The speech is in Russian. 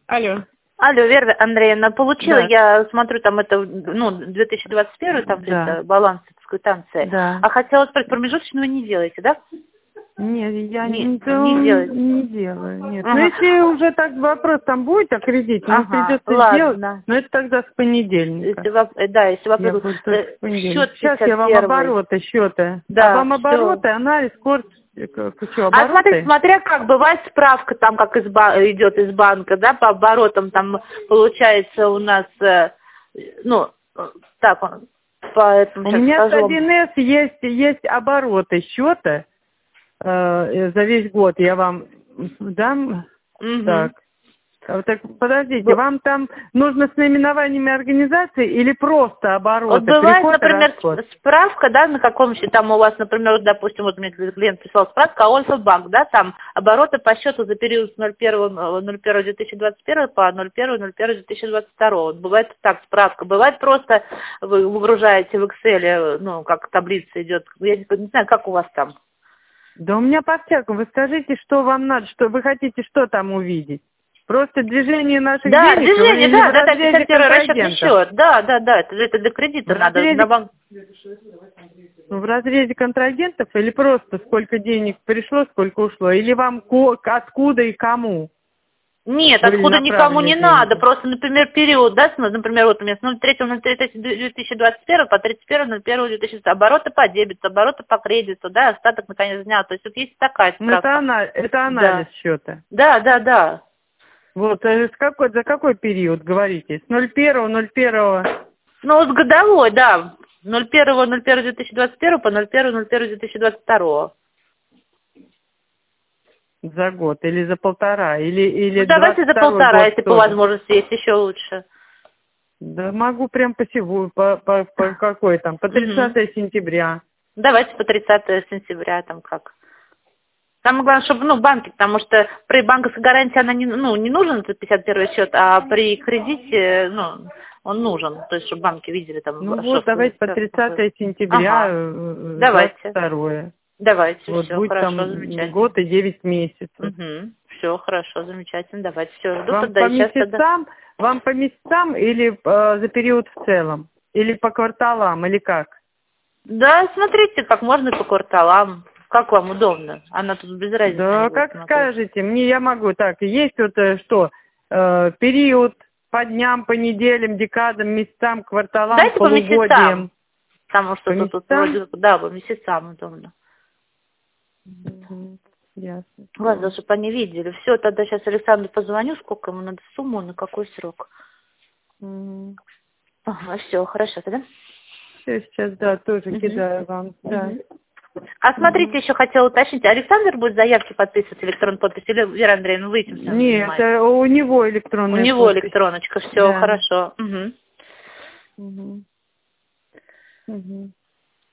Алло. Алло, Вера Андреевна, получила, Да. я смотрю, там это, 2021, там Да. это баланс квитанции. Да. А хотела спросить, промежуточного не делаете, да? Нет, я Не делаете. не делаю. Нет. Но Ага. если уже так вопрос там будет о кредите, мне Ага, придется сделать, ладно. но это тогда с понедельника. Если Я вопрос, буду только в понедельник. счет Сейчас я вам 51. счета. А Да, вам все. обороты, анализ, курс, что, А смотрите, обороты? смотря как, бывает справка там, как идет из банка, да, по оборотам, там получается у нас, так, поэтому У сейчас меня с скажу вам. 1С есть обороты счета за весь год. Я вам дам. Угу. Так. Так, подождите, вам там нужно с наименованиями организации или просто Вот обороты, бывает, приход и например, расход? справка, да, на каком счету там у вас, например, вот, допустим, вот мне клиент прислал справку, Альфа-банк, да, там обороты по счету за период с 01.01.2021 по 01.01.2022. Вот бывает так справка, бывает просто вы выгружаете в Excel, как таблица идет, я не знаю, как у вас там. Да у меня по-всякому. Вы скажите, что вам надо, что вы хотите, что там увидеть? Просто движение наших Да, денег движение, или в да, разрезе 51 расчетный контрагентов? счет, да, это для В кредита надо, на разрезе, банк. в разрезе контрагентов или просто сколько денег пришло, сколько ушло? Или вам откуда и кому Нет, были откуда никому направлены не надо. деньги? Просто, например, период, да, например, вот у меня с 03.03.2021 по 31.01.2020. Обороты по дебету, обороты по кредиту, да, остаток наконец дня. То есть вот есть такая Ну, это, справка. это анализ Да. счета. Да. Вот, за какой период говорите? С 01.01. Ну, вот годовой, да. 01.01.2021 по 01.01.2022. За год или за полтора, или Ну, давайте за 22 полтора, год если по тоже. возможности есть еще лучше. Да могу прям по какой там, по 30 сентября. Давайте по 30 сентября, там как. Самое главное, чтобы, банки, потому что при банковской гарантии она не нужен этот 51 счет, а при кредите, он нужен. То есть, чтобы банки видели там, Ну что вот, давайте по 30 сентября, Ага, давайте. 22. Давайте, Вот все, будет хорошо, там год замечательно. и 9 месяцев. Все, хорошо, замечательно. Давайте, все, жду Вам тогда. по И сейчас тогда. месяцам или за период в целом? Или по кварталам, или как? Да, смотрите, как можно по кварталам. Как вам удобно? Она тут без разницы не Да, будет как смотреть. скажете, я могу так. Есть вот период по дням, по неделям, декадам, месяцам, кварталам, Дайте по месяцам. полугодиям. Потому По что тут месяцам? вроде, да, по месяцам удобно. Ясно. Ладно, чтобы они видели. Все, тогда сейчас Александру позвоню, сколько ему надо сумму, на какой срок. Ага, все, хорошо тогда. Все, сейчас, да, тоже кидаю вам. Да. А смотрите, еще хотела уточнить, Александр будет заявки подписывать электронную подпись или Вера Андреевна, вы этим всем Нет, занимаетесь? у него У электронная него подпись. электроночка, все Да. хорошо. Угу.